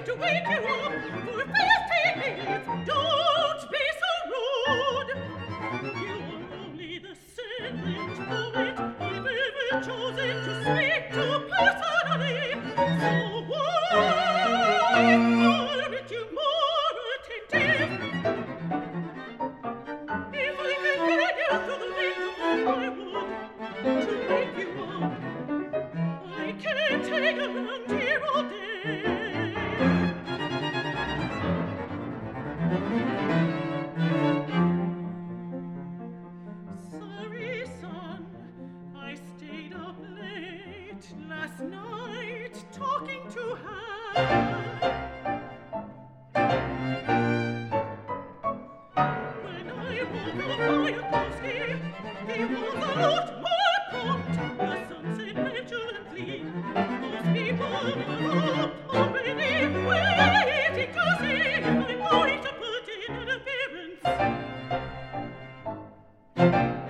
to wake you up, for pity's sake, don't be so rude. You are only the second poet I've ever chosen to speak to personally. So why aren't you more attentive? If I could get you through the window, I would, to wake you up. I can't hang around here all day. Sorry, son, I stayed up late last night talking to her. When I woke up Mayakovsky, he was a lot more pumped. The sun said petulantly, those people are up already, waiting to see if I'm going to put in an appearance.